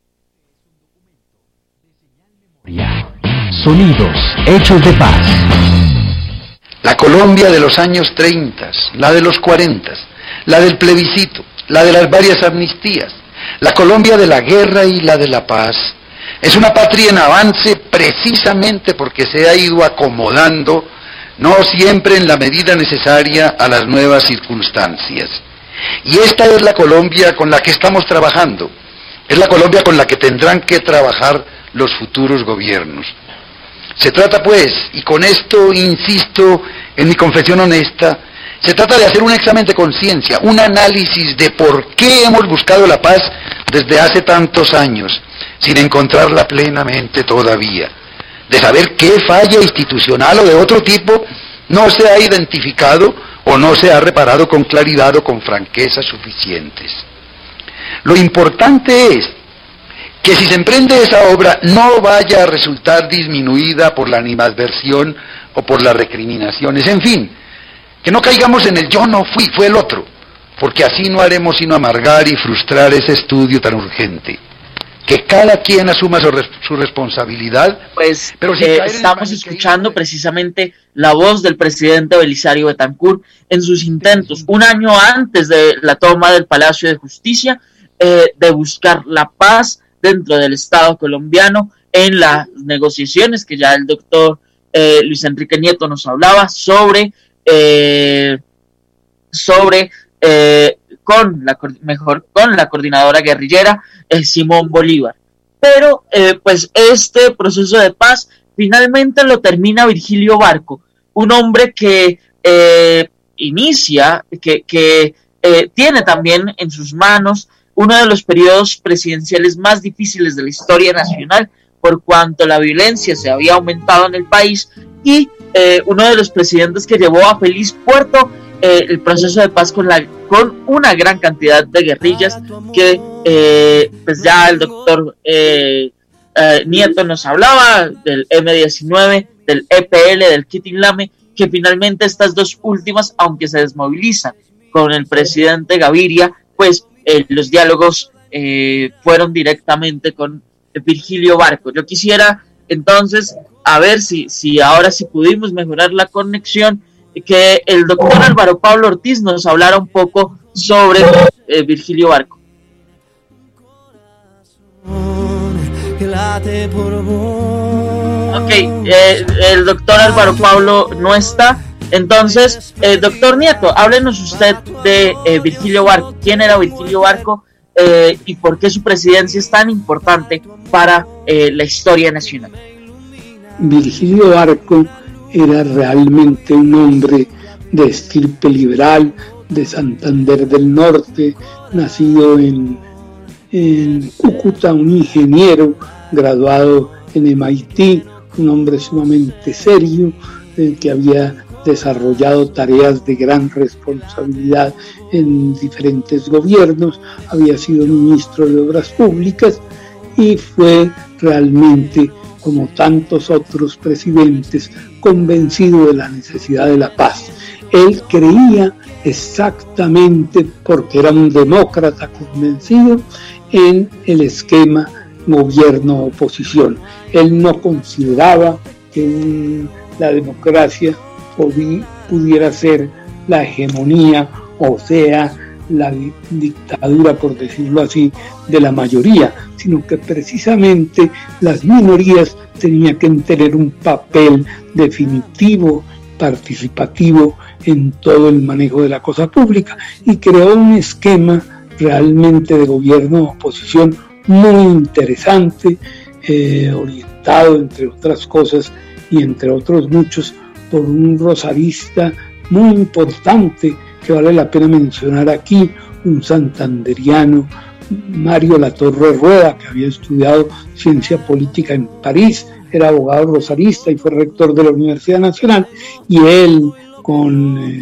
Sonidos, hechos de paz. La Colombia de los años 30, la de los 40, la del plebiscito, la de las varias amnistías, la Colombia de la guerra y la de la paz, es una patria en avance precisamente porque se ha ido acomodando, no siempre en la medida necesaria, a las nuevas circunstancias. Y esta es la Colombia con la que estamos trabajando, es la Colombia con la que tendrán que trabajar los futuros gobiernos. Se trata pues, y con esto insisto en mi confesión honesta, se trata de hacer un examen de conciencia, un análisis de por qué hemos buscado la paz desde hace tantos años, sin encontrarla plenamente todavía, de saber qué falla institucional o de otro tipo no se ha identificado o no se ha reparado con claridad o con franqueza suficientes. Lo importante es que si se emprende esa obra no vaya a resultar disminuida por la animadversión o por las recriminaciones, en fin, que no caigamos en el yo no fui, fue el otro, porque así no haremos sino amargar y frustrar ese estudio tan urgente. Que cada quien asuma su responsabilidad. Pues pero estamos escuchando precisamente la voz del presidente Belisario Betancur en sus intentos, un año antes de la toma del Palacio de Justicia, de buscar la paz dentro del Estado colombiano en las negociaciones que ya el doctor Luis Enrique Nieto nos hablaba sobre con la coordinadora guerrillera Simón Bolívar. Pero pues este proceso de paz finalmente lo termina Virgilio Barco, un hombre que tiene también en sus manos uno de los periodos presidenciales más difíciles de la historia nacional, por cuanto la violencia se había aumentado en el país, y uno de los presidentes que llevó a feliz puerto el proceso de paz con una gran cantidad de guerrillas que pues ya el doctor Nieto nos hablaba del M-19, del EPL, del Quitinlame, que finalmente estas dos últimas, aunque se desmovilizan con el presidente Gaviria, pues los diálogos fueron directamente con Virgilio Barco. Yo quisiera entonces a ver si ahora sí pudimos mejorar la conexión, que el doctor Álvaro Pablo Ortiz nos hablara un poco sobre Virgilio Barco. Ok, el doctor Álvaro Pablo no está. Entonces, doctor Nieto, háblenos usted de Virgilio Barco. ¿Quién era Virgilio Barco y por qué su presidencia es tan importante para la historia nacional? Virgilio Barco era realmente un hombre de estirpe liberal, de Santander del Norte, nacido en Cúcuta, un ingeniero graduado en MIT, un hombre sumamente serio, que había desarrollado tareas de gran responsabilidad en diferentes gobiernos, había sido ministro de Obras Públicas y fue realmente, como tantos otros presidentes, convencido de la necesidad de la paz. Él creía exactamente, porque era un demócrata convencido, en el esquema gobierno-oposición. Él no consideraba que la democracia pudiera ser la hegemonía, o sea, la dictadura, por decirlo así, de la mayoría, sino que precisamente las minorías tenían que tener un papel definitivo, participativo en todo el manejo de la cosa pública, y creó un esquema realmente de gobierno-oposición muy interesante, orientado, entre otras cosas, y entre otros muchos, por un rosarista muy importante que vale la pena mencionar aquí, un santanderiano, Mario Latorre Rueda, que había estudiado ciencia política en París, era abogado rosarista y fue rector de la Universidad Nacional, y él con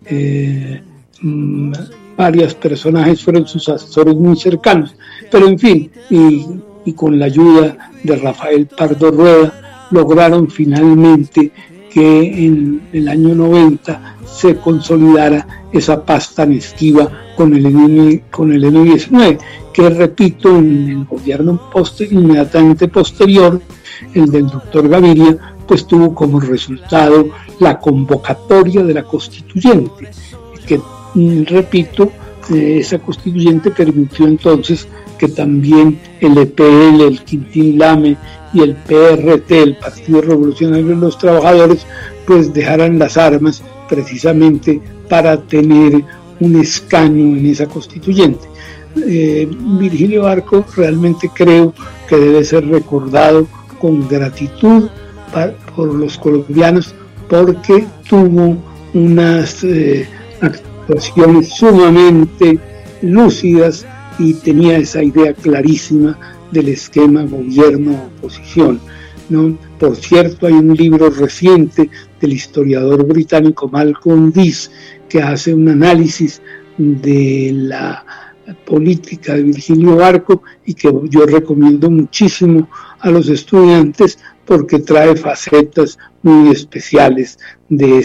varios personajes fueron sus asesores muy cercanos, pero en fin, y con la ayuda de Rafael Pardo Rueda, lograron finalmente que en el año 90 se consolidara esa paz tan esquiva con el N-19, que, repito, en el gobierno inmediatamente posterior, el del doctor Gaviria, pues tuvo como resultado la convocatoria de la constituyente, que, repito, esa constituyente permitió entonces que también el EPL, el Quintín Lame y el PRT, el Partido Revolucionario de los Trabajadores, pues dejaran las armas precisamente para tener un escaño en esa constituyente. Virgilio Barco realmente creo que debe ser recordado con gratitud por los colombianos, porque tuvo unas actuaciones sumamente lúcidas y tenía esa idea clarísima del esquema gobierno-oposición, ¿no? Por cierto, hay un libro reciente del historiador británico Malcolm Dees que hace un análisis de la política de Virgilio Barco y que yo recomiendo muchísimo a los estudiantes porque trae facetas muy especiales de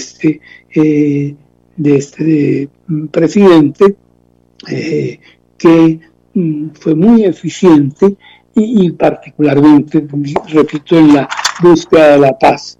este presidente que fue muy eficiente y particularmente, repito, en la búsqueda de la paz.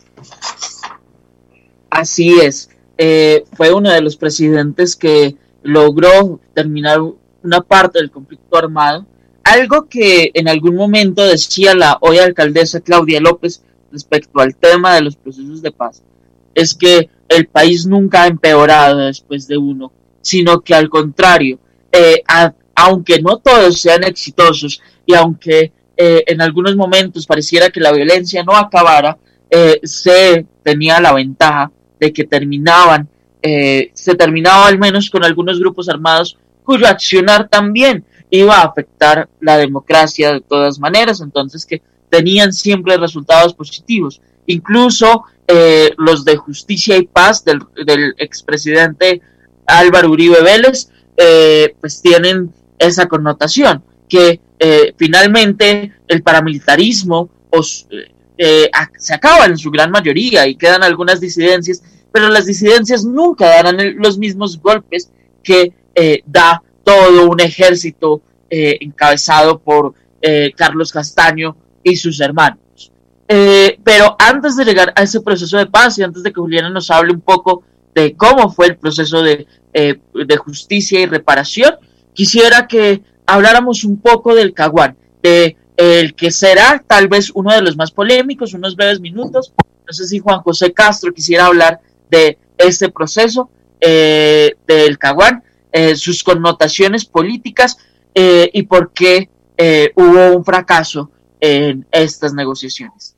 Así es, fue uno de los presidentes que logró terminar una parte del conflicto armado, algo que en algún momento decía la hoy alcaldesa Claudia López respecto al tema de los procesos de paz, es que el país nunca ha empeorado después de uno, sino que al contrario, aunque no todos sean exitosos y aunque en algunos momentos pareciera que la violencia no acabara, se tenía la ventaja de que se terminaba al menos con algunos grupos armados cuyo accionar también iba a afectar la democracia de todas maneras, entonces que tenían siempre resultados positivos. Incluso los de Justicia y Paz del expresidente Álvaro Uribe Vélez, pues tienen esa connotación, que finalmente el paramilitarismo se acaba en su gran mayoría y quedan algunas disidencias, pero las disidencias nunca darán los mismos golpes que da todo un ejército encabezado por Carlos Castaño y sus hermanos. Pero antes de llegar a ese proceso de paz y antes de que Juliana nos hable un poco de cómo fue el proceso de justicia y reparación, quisiera que habláramos un poco del Caguán, de el que será tal vez uno de los más polémicos, unos breves minutos. No sé si Juan José Castro quisiera hablar de este proceso del Caguán, sus connotaciones políticas y por qué hubo un fracaso en estas negociaciones.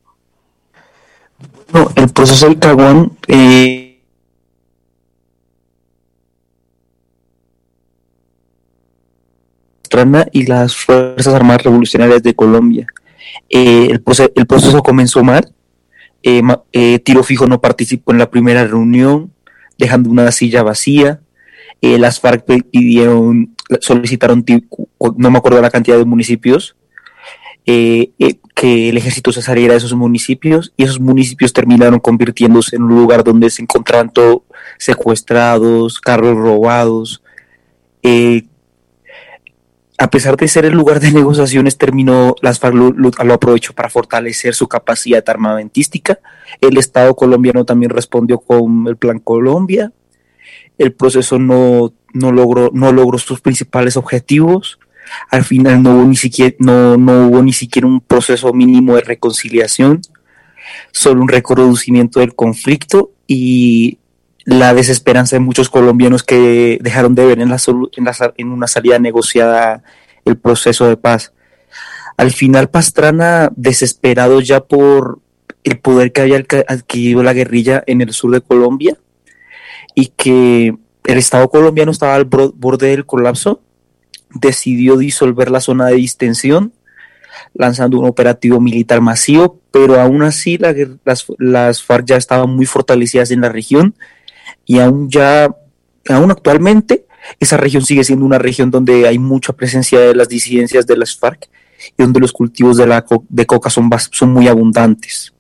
Bueno, el proceso del Caguán y las Fuerzas Armadas Revolucionarias de Colombia. El proceso comenzó mal. Tiro Fijo no participó en la primera reunión, dejando una silla vacía. Las FARC solicitaron, no me acuerdo la cantidad de municipios, que el ejército se saliera de esos municipios, y esos municipios terminaron convirtiéndose en un lugar donde se encontraban secuestrados, carros robados. A pesar de ser el lugar de negociaciones, las FARC lo aprovechó para fortalecer su capacidad armamentística. El Estado colombiano también respondió con el Plan Colombia. El proceso no logró sus principales objetivos. Al final no hubo ni siquiera un proceso mínimo de reconciliación, solo un reconocimiento del conflicto y la desesperanza de muchos colombianos que dejaron de ver en una salida negociada el proceso de paz. Al final Pastrana, desesperado ya por el poder que había adquirido la guerrilla en el sur de Colombia y que el Estado colombiano estaba al borde del colapso, decidió disolver la zona de distensión, lanzando un operativo militar masivo, pero aún así las FARC ya estaban muy fortalecidas en la región y aún actualmente esa región sigue siendo una región donde hay mucha presencia de las disidencias de las FARC y donde los cultivos de coca son muy abundantes.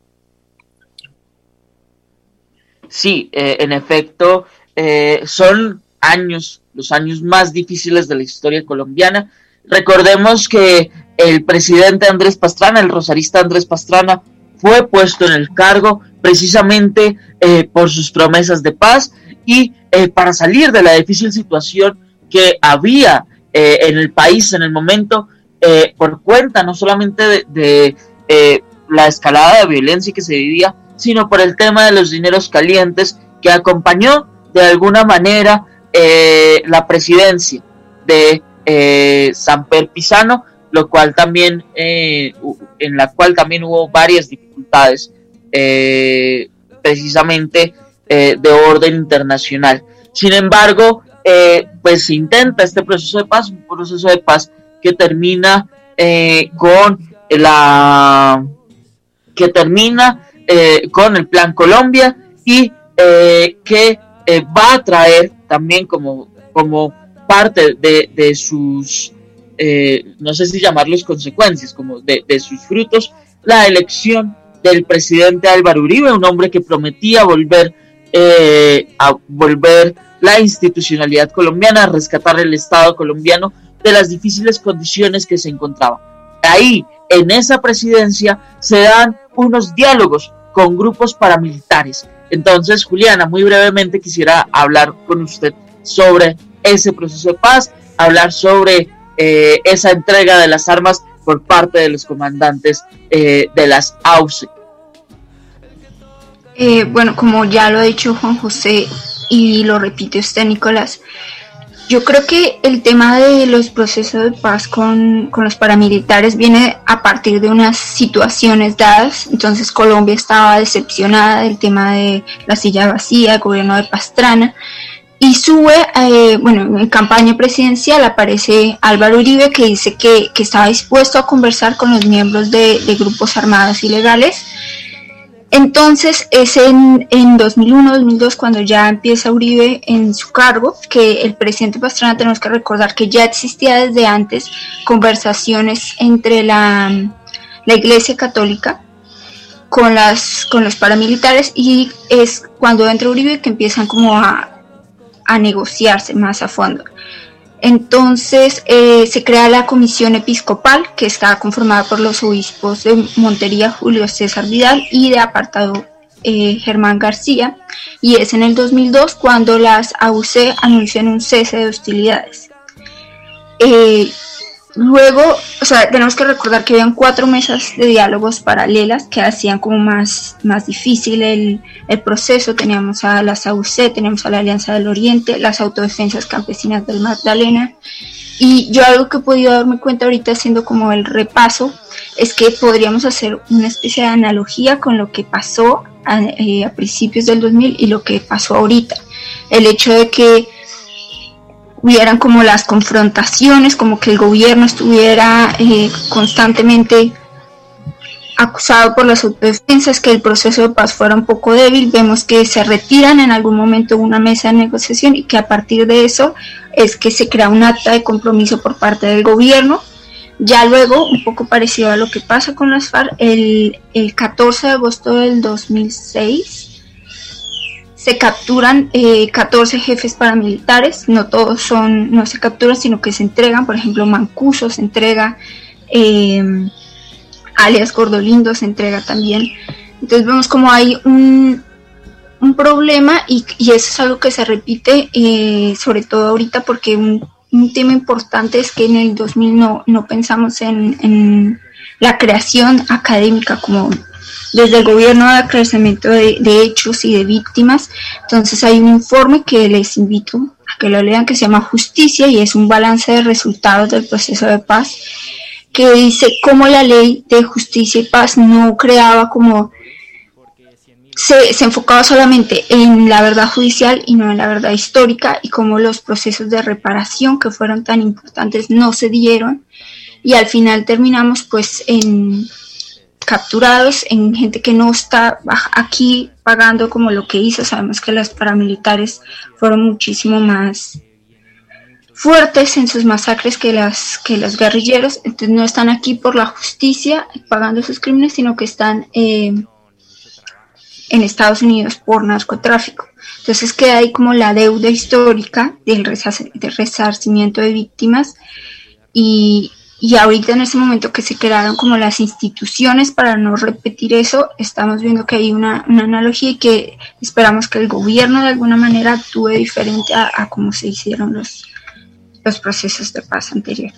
Sí, en efecto, son los años más difíciles de la historia colombiana. Recordemos que el presidente Andrés Pastrana, el rosarista Andrés Pastrana, fue puesto en el cargo precisamente por sus promesas de paz y para salir de la difícil situación que había en el país en el momento, por cuenta no solamente de la escalada de violencia que se vivía, sino por el tema de los dineros calientes que acompañó de alguna manera la presidencia de Samper Pisano, lo cual también en la cual también hubo varias dificultades precisamente de orden internacional. Sin embargo, pues se intenta este proceso de paz, un proceso de paz que termina con el Plan Colombia y que va a traer también como parte de sus no sé si llamarlos consecuencias, como de sus frutos, la elección del presidente Álvaro Uribe, un hombre que prometía volver la institucionalidad colombiana, rescatar el Estado colombiano de las difíciles condiciones que se encontraba. Ahí, en esa presidencia, se dan unos diálogos con grupos paramilitares. Entonces, Juliana, muy brevemente quisiera hablar con usted sobre ese proceso de paz, hablar sobre esa entrega de las armas por parte de los comandantes de las AUCE. Bueno, como ya lo ha dicho Juan José y lo repite usted, Nicolás, yo creo que el tema de los procesos de paz con los paramilitares viene a partir de unas situaciones dadas. Entonces Colombia estaba decepcionada del tema de la silla vacía, el gobierno de Pastrana, y sube, en campaña presidencial aparece Álvaro Uribe, que dice que estaba dispuesto a conversar con los miembros de grupos armados ilegales. Entonces es en 2001-2002 cuando ya empieza Uribe en su cargo, que el presidente Pastrana, tenemos que recordar que ya existía desde antes conversaciones entre la Iglesia Católica con los paramilitares, y es cuando entra Uribe que empiezan como a negociarse más a fondo. Entonces se crea la comisión episcopal, que está conformada por los obispos de Montería, Julio César Vidal, y de Apartado, Germán García, y es en el 2002 cuando las AUC anuncian un cese de hostilidades. Luego, tenemos que recordar que habían 4 mesas de diálogos paralelas que hacían como más difícil el proceso. Teníamos a las AUC, teníamos a la Alianza del Oriente, las Autodefensas Campesinas del Magdalena, y yo algo que he podido darme cuenta ahorita haciendo como el repaso es que podríamos hacer una especie de analogía con lo que pasó a principios del 2000 y lo que pasó ahorita. El hecho de que hubieran como las confrontaciones, como que el gobierno estuviera constantemente acusado por las autodefensas, que el proceso de paz fuera un poco débil. Vemos que se retiran en algún momento una mesa de negociación y que a partir de eso es que se crea un acta de compromiso por parte del gobierno. Ya luego, un poco parecido a lo que pasa con las FARC, el 14 de agosto del 2006 se capturan 14 jefes paramilitares, no todos no se capturan, sino que se entregan. Por ejemplo, Mancuso se entrega, alias Gordolindo se entrega también. Entonces vemos como hay un problema y eso es algo que se repite, sobre todo ahorita, porque un tema importante es que en el 2000 no pensamos en la creación académica como desde el gobierno de acrecimiento de hechos y de víctimas. Entonces hay un informe que les invito a que lo lean, que se llama Justicia, y es un balance de resultados del proceso de paz, que dice cómo la ley de justicia y paz no creaba como se enfocaba solamente en la verdad judicial y no en la verdad histórica, y cómo los procesos de reparación que fueron tan importantes no se dieron, y al final terminamos pues en capturados, en gente que no está aquí pagando como lo que hizo. Sabemos que los paramilitares fueron muchísimo más fuertes en sus masacres que los guerrilleros. Entonces no están aquí por la justicia pagando sus crímenes, sino que están en Estados Unidos por narcotráfico. Entonces queda ahí como la deuda histórica del resarcimiento de víctimas, y ahorita en ese momento que se crearon como las instituciones para no repetir eso, estamos viendo que hay una analogía, y que esperamos que el gobierno de alguna manera actúe diferente a cómo se hicieron los procesos de paz anteriores.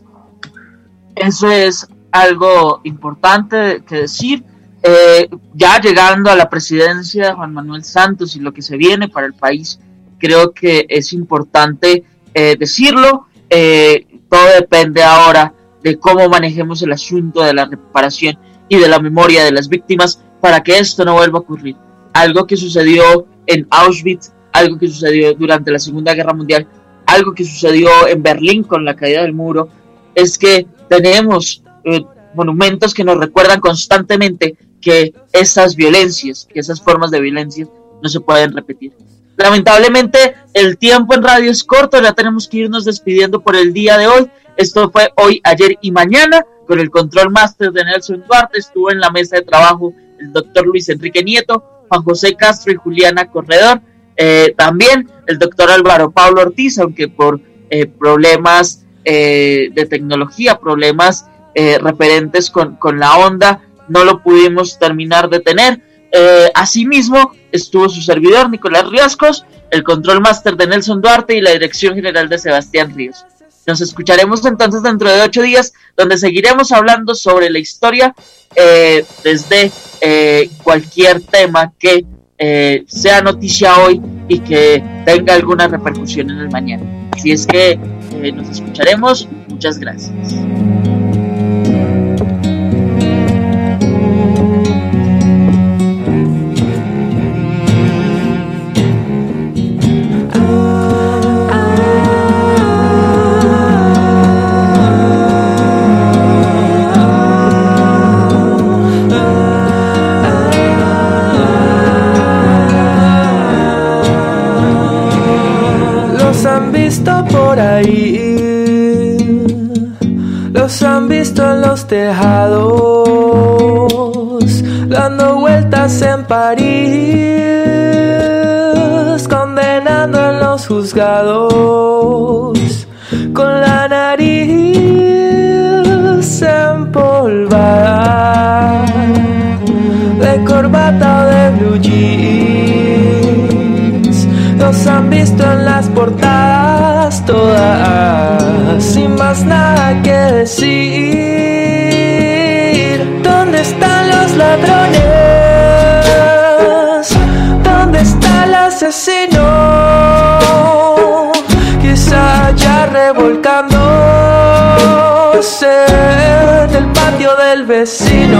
Eso es algo importante que decir. Ya llegando a la presidencia de Juan Manuel Santos y lo que se viene para el país, creo que es importante decirlo. Todo depende ahora de cómo manejemos el asunto de la reparación y de la memoria de las víctimas para que esto no vuelva a ocurrir. Algo que sucedió en Auschwitz, algo que sucedió durante la Segunda Guerra Mundial, algo que sucedió en Berlín con la caída del muro, es que tenemos monumentos que nos recuerdan constantemente que esas violencias, que esas formas de violencia no se pueden repetir. Lamentablemente el tiempo en radio es corto, ya tenemos que irnos despidiendo por el día de hoy. Esto fue Hoy, Ayer y Mañana, con el control máster de Nelson Duarte. Estuvo en la mesa de trabajo el doctor Luis Enrique Nieto, Juan José Castro y Juliana Corredor. También el doctor Álvaro Pablo Ortiz, aunque por problemas de tecnología, problemas referentes con la onda, no lo pudimos terminar de tener. Asimismo estuvo su servidor Nicolás Riascos, el control máster de Nelson Duarte y la dirección general de Sebastián Ríos. Nos escucharemos entonces dentro de 8 días, donde seguiremos hablando sobre la historia desde cualquier tema que sea noticia hoy y que tenga alguna repercusión en el mañana. Así es que nos escucharemos. Muchas gracias. Por ahí los han visto en los tejados, dando vueltas en París, condenando en los juzgados, con la nariz empolvada, de corbata o de blue jeans. Los han visto en las portadas todas, sin más nada que decir. ¿Dónde están los ladrones? ¿Dónde está el asesino? Quizá ya revolcándose en el patio del vecino.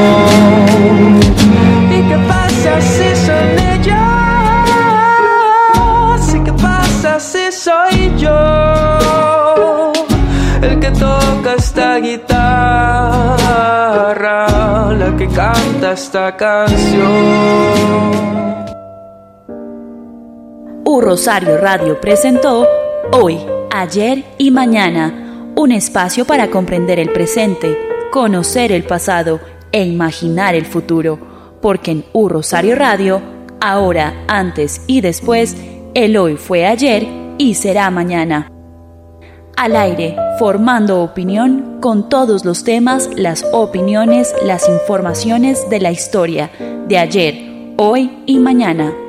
¿Y qué pasa si son ellos? Si soy yo el que toca esta guitarra, la que canta esta canción. Rosario Radio presentó Hoy, Ayer y Mañana, un espacio para comprender el presente, conocer el pasado e imaginar el futuro, porque en Rosario Radio ahora, antes y después, el hoy fue ayer y será mañana. Al aire, formando opinión con todos los temas, las opiniones, las informaciones de la historia de ayer, hoy y mañana.